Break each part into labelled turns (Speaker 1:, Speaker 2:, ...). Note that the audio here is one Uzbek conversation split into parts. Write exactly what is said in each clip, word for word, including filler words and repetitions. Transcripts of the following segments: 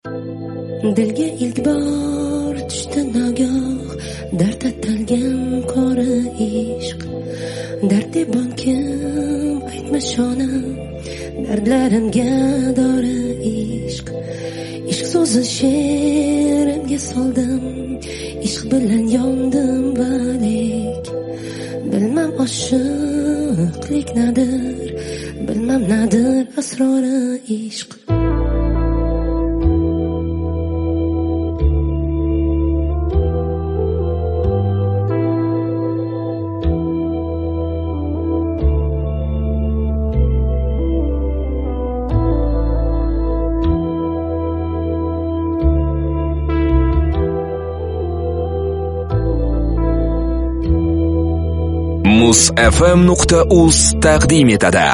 Speaker 1: Dilga ilk bor tushdi nagoh, dard atalgan qora ishq. Dardibon kim aytmas shonam, dardlarimga dori ishq. Ishq so'zi she'rimga soldim, ishq bilan yondim valik. Bilmam oshiqlik nadir, bilmam nadir asrori ishq.
Speaker 2: muz f m nuqta uz taqdim etadi.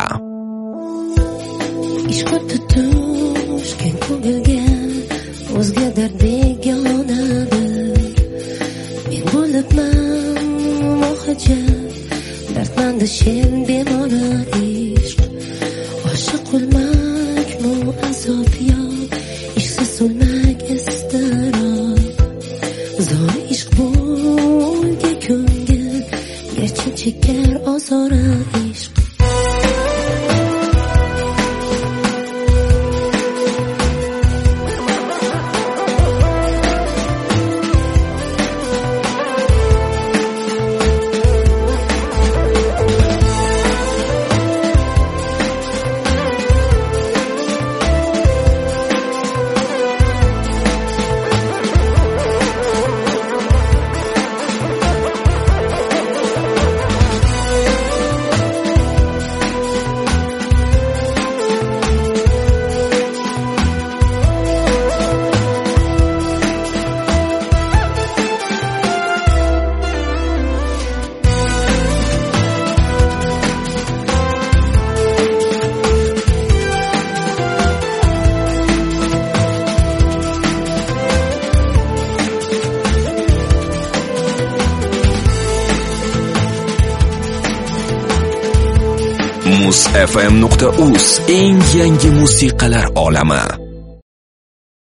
Speaker 1: Ishq tutush keng ko'ngilga o'zga dard begonadir. Men bo'libman mohajat, dardmanda shen bemora ishq. Oshiq bo'lmakmi azob yo, ishqsiz o'lmak iztirob. Zor ishq bo'lga ko'ngil, garchi chekar ozora ishq.
Speaker 2: muz f m nuqta uz eng yangi musiqalar olami.